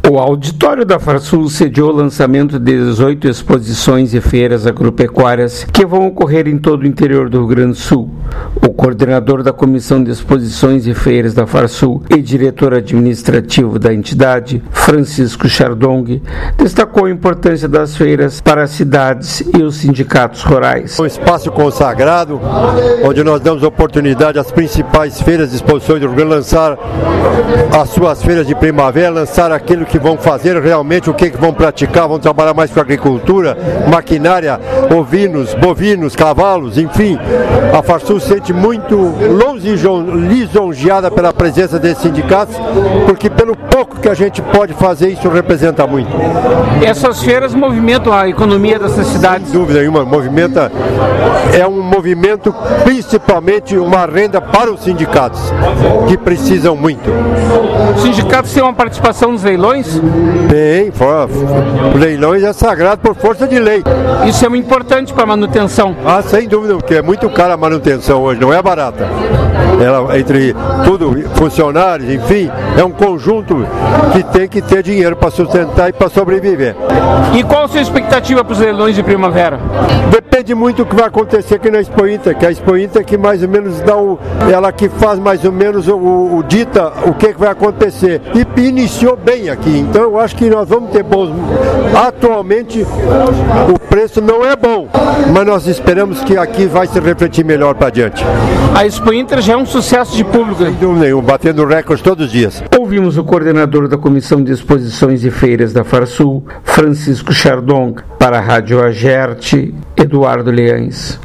O auditório da Farsul sediou o lançamento de 18 exposições e feiras agropecuárias que vão ocorrer em todo o interior do Rio Grande do Sul. O coordenador da Comissão de Exposições e Feiras da Farsul e diretor administrativo da entidade, Francisco Chardong, destacou a importância das feiras para as cidades e os sindicatos rurais. Um espaço consagrado, onde nós damos oportunidade às principais feiras e exposições do Rio Grande lançar as suas feiras de primavera, lançar aquilo que vão fazer realmente, o que vão praticar, vão trabalhar mais com a agricultura, maquinária, ovinos, bovinos, cavalos, enfim. A Farsul se sente muito lisonjeada pela presença desses sindicatos, porque pelo pouco que a gente pode fazer, isso representa muito. Essas feiras movimentam a economia dessas cidades? Sem dúvida nenhuma, é um movimento, principalmente uma renda para os sindicatos, que precisam muito. Os sindicatos têm uma participação nos leilões? Tem, leilões é sagrado por força de lei. Isso é muito importante para a manutenção? Ah, sem dúvida, porque é muito cara a manutenção hoje, não é barata. Ela, entre tudo, funcionários, enfim, é um conjunto que tem que ter dinheiro para sustentar e para sobreviver. E qual a sua expectativa para os leilões de primavera? Depende muito do que vai acontecer aqui na Expo Inter, que a Expo Inter que mais ou menos dá ela que faz mais ou menos o dita o que vai acontecer. E iniciou bem aqui, então eu acho que nós vamos ter bons. Atualmente o preço não é bom, mas nós esperamos que aqui vai se refletir melhor para adiante. A Expo Inter já é um sucesso de público? Sem dúvida nenhuma, batendo recordes todos os dias. Ouvimos o coordenador da Comissão de Exposições e Feiras da Farsul, Francisco Chardong, para a Rádio Agerte, Eduardo Leães.